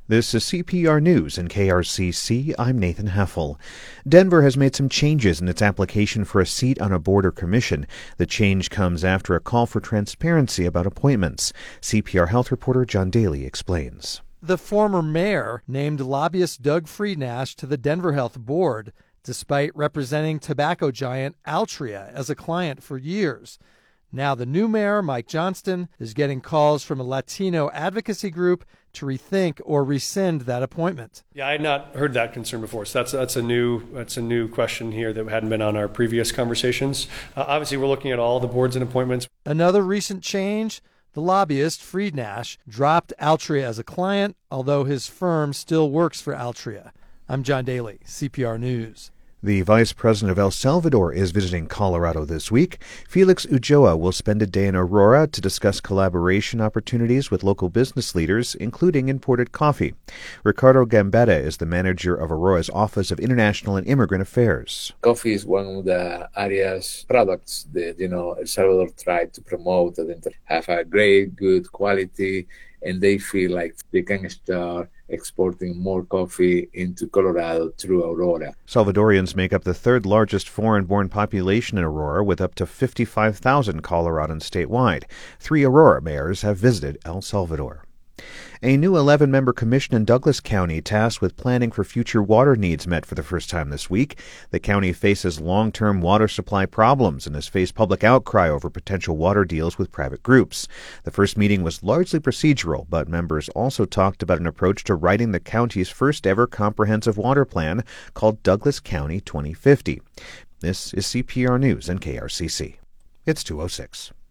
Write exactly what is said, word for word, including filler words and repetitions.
This is C P R News and K R C C. I'm Nathan Heffel. Denver has made some changes in its application for a seat on a board or commission. The change comes after a call for transparency about appointments. C P R Health reporter John Daly explains. The former mayor named lobbyist Doug Friednash to the Denver Health Board, despite representing tobacco giant Altria as a client for years. Now the new mayor, Mike Johnston, is getting calls from a Latino advocacy group to rethink or rescind that appointment. Yeah, I had not heard that concern before, so that's that's a new that's a new question here that hadn't been on our previous conversations. Uh, obviously, we're looking at all the boards and appointments. Another recent change, the lobbyist, Friednash, dropped Altria as a client, although his firm still works for Altria. I'm John Daly, C P R News. The vice president of El Salvador is visiting Colorado this week. Felix Ulloa will spend a day in Aurora to discuss collaboration opportunities with local business leaders, including imported coffee. Ricardo Gambetta is the manager of Aurora's Office of International and Immigrant Affairs. Coffee is one of the areas, products that, you know, El Salvador tried to promote, that have a great, good quality, and they feel like they can start exporting more coffee into Colorado through Aurora. Salvadorians make up the third largest foreign-born population in Aurora, with up to fifty-five thousand Coloradans statewide. Three Aurora mayors have visited El Salvador. A new eleven-member commission in Douglas County tasked with planning for future water needs met for the first time this week. The county faces long-term water supply problems and has faced public outcry over potential water deals with private groups. The first meeting was largely procedural, but members also talked about an approach to writing the county's first-ever comprehensive water plan called Douglas County twenty fifty. This is C P R News and K R C C. It's two oh six.